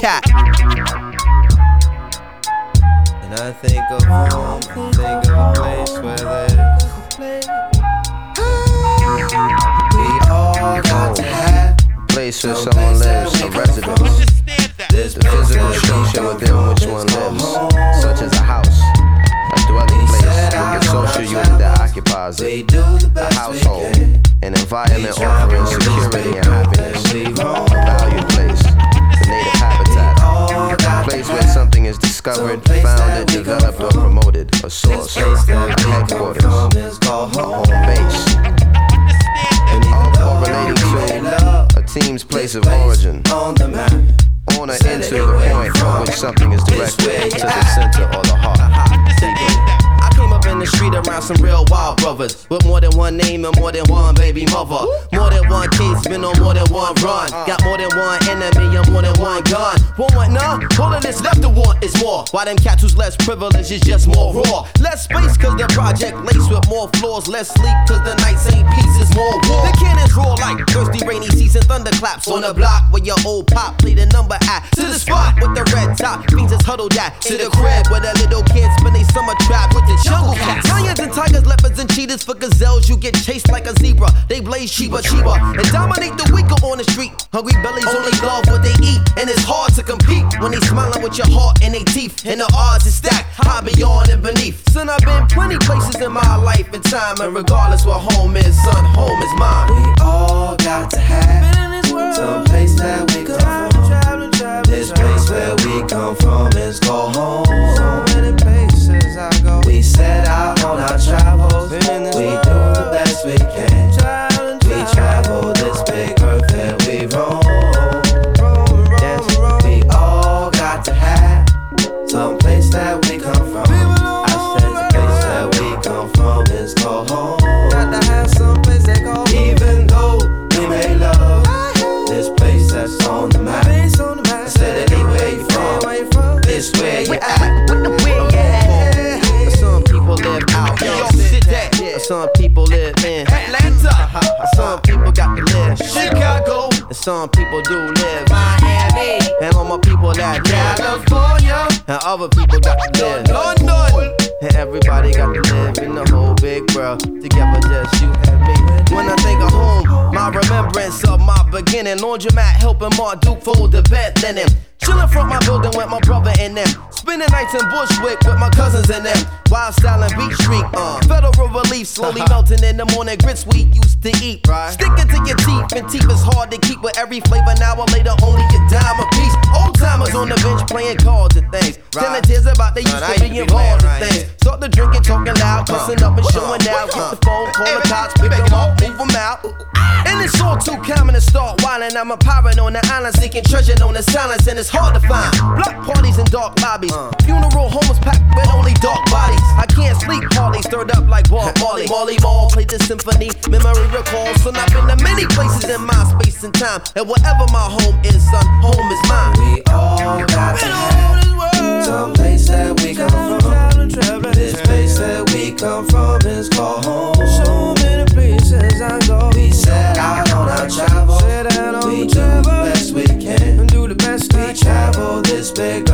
cat. And I think of home, think of a place where there's we all got to have a place where someone lives, a residence. There's the physical structure within which one lives, such as a house, a dwelling place with the social unit that occupies it, a household, an environment offering security and happiness, a valued place, the native habitat, a place where something is discovered, founded, developed, or promoted, a source, a headquarters, a home base, all relating to a team's place of origin, on or into the point from which something is directed to the center or the heart. I came up in the street around some real wild brothers with more than one name and more than one baby mother. More than one case, been on more than one run. Got more than one enemy and more than one gun. Want none? All of this left to want is more. Why them cats who's less privileged is just more raw. Less space cause the project laced with more floors. Less sleep cause the nights ain't peace, it's more war. The cannons roar like thirsty rainy season thunderclaps on the block where your old pop played a number at. To the spot with the red top, fiends is huddled at. To the crib where the little kids spend they summer trap with the jungle cats. Lions and tigers, leopards and cheetahs. For gazelles you get chased like a zebra. They blaze Sheba and dominate the weaker on the street. Hungry bellies only love what they eat, and it's hard to compete when they smiling with your heart and they teeth. And the odds is stacked high beyond and beneath. Son, I've been plenty places in my life and time, and regardless what home is, son, home is mine. We all got to have some place that we come from. This place where we come from is called home. So many places I go. We set out on our travels. We do the best we can. We travel this big earth and we roam. Yes, we all got to have some place that we come from. I said the place that we come from is called home. Got to have some place they call home. Even though we may love this place that's on the map. I said anywhere you from, this where you at. Some people live out in City. Some people live in Atlanta. Some people got to live Chicago. And some people do live Miami. And all my people that California. And other people got to live London. And everybody got to live in the whole big world. Together just you and me. When I think of home, my remembrance of my beginning. Laundromat helping Mark Duke fold the bed linen. Chillin' front my building with my brother in them. Spending nights in Bushwick with my cousins in them. Wild style and Beach Street, Federal Relief slowly melting in the morning. Grits we used to eat, Stick it to your teeth, and teeth is hard to keep with every flavor. Now or later, only a dime a piece. Old timers on the bench playing cards and things. Telling tears about they used to be involved in things. Start the drinking, talking loud, cussing up and showing out. Get the phone, call the cops, pick them up, move them out. And it's all too common to start wildin'. I'm a pirate on the island, seeking treasure known as silence, and it's hard to find. Block parties and dark lobbies. Funeral homes packed with only dark bodies. I can't sleep, Harley stirred up like Bob Marley. Marley Marl played the symphony, memory recalls. So I've been to many places in my space and time. And wherever my home is, son, home is mine. We all got to have some place that we come from. This place that we come from is called home. So many places I go. We set out on our travel. We do the best we can. We travel this big